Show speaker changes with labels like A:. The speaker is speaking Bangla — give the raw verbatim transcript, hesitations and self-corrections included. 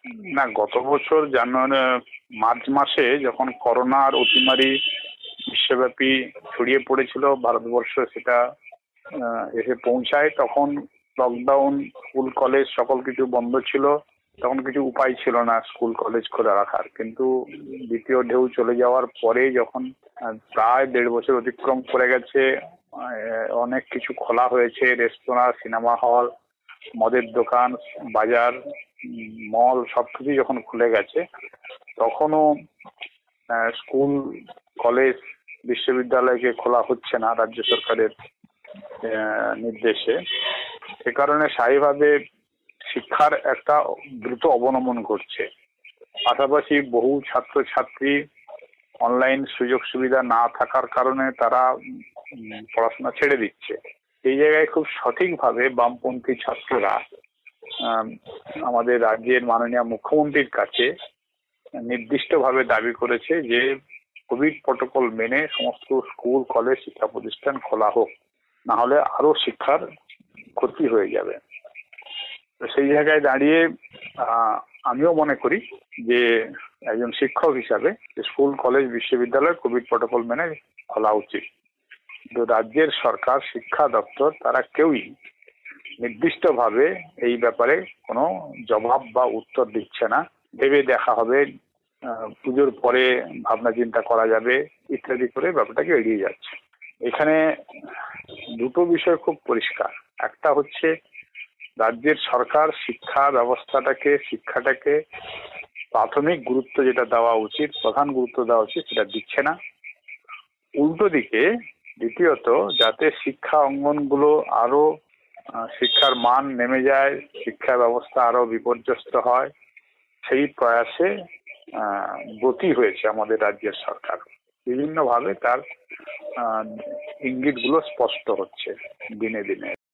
A: না, গত বছর জানুয়ারি মার্চ মাসে যখন করোনার অতিমারি বিশ্বব্যাপী ছড়িয়ে পড়েছিল, ভারতবর্ষ সেটা আহ, এসে পৌঁছায়, তখন লকডাউন, স্কুল কলেজ সকল কিছু বন্ধ ছিল। তখন কিছু উপায় ছিল না স্কুল কলেজ খোলা রাখার। কিন্তু দ্বিতীয় ঢেউ চলে যাওয়ার পরে যখন আহ, প্রায় দেড় বছর অতিক্রম করে গেছে, আহ, অনেক কিছু খোলা হয়েছে, রেস্তোরাঁ, সিনেমা হল, মদের দোকান, বাজার, উম, মল সবকিছু যখন খুলে গেছে, তখনও আহ, স্কুল, কলেজ, বিশ্ববিদ্যালয়কে খোলা হচ্ছে না রাজ্য সরকারের আহ, নির্দেশে। সে কারণে স্থায়ীভাবে শিক্ষার একটা দ্রুত অবনমন ঘটছে। পাশাপাশি বহু ছাত্রছাত্রী অনলাইন সুযোগ সুবিধা না থাকার কারণে তারা উম, পড়াশোনা ছেড়ে দিচ্ছে। এই জায়গায় খুব সঠিকভাবে বামপন্থী ছাত্ররা আম, আমাদের রাজ্যের মাননীয় মুখ্যমন্ত্রীর কাছে নির্দিষ্টভাবে দাবি করেছে যে কোভিড প্রটোকল মেনে সমস্ত স্কুল, কলেজ, শিক্ষা প্রতিষ্ঠান খোলা হোক, না হলে আরো শিক্ষার ক্ষতি হয়ে যাবে। তো সেই জায়গায় দাঁড়িয়ে আহ, আমিও মনে করি যে একজন শিক্ষক হিসাবে স্কুল, কলেজ, বিশ্ববিদ্যালয় কোভিড প্রটোকল মেনে খোলা উচিত। কিন্তু রাজ্যের সরকার, শিক্ষা দপ্তর, তারা কেউই নির্দিষ্টভাবে এই ব্যাপারে কোনো জবাব বা উত্তর দিচ্ছে না। ভেবে দেখা হবে, আহ, পুজোর পরে ভাবনা চিন্তা করা যাবে ইত্যাদি করে ব্যাপারটাকে এড়িয়ে যাচ্ছে। এখানে দুটো বিষয় খুব পরিষ্কার। একটা হচ্ছে রাজ্যের সরকার শিক্ষা ব্যবস্থাটাকে, শিক্ষাটাকে প্রাথমিক গুরুত্ব যেটা দেওয়া উচিত, প্রধান গুরুত্ব দেওয়া উচিত, সেটা দিচ্ছে না। উল্টো দিকে দ্বিতীয়ত, যাতে শিক্ষা অঙ্গনগুলো আরো আহ, শিক্ষার মান নেমে যায়, শিক্ষা ব্যবস্থা আরো বিপর্যস্ত হয়, সেই প্রয়াসে আহ, ব্রতী হয়েছে আমাদের রাজ্যের সরকার। বিভিন্নভাবে তার আহ, ইঙ্গিতগুলো স্পষ্ট হচ্ছে দিনে দিনে।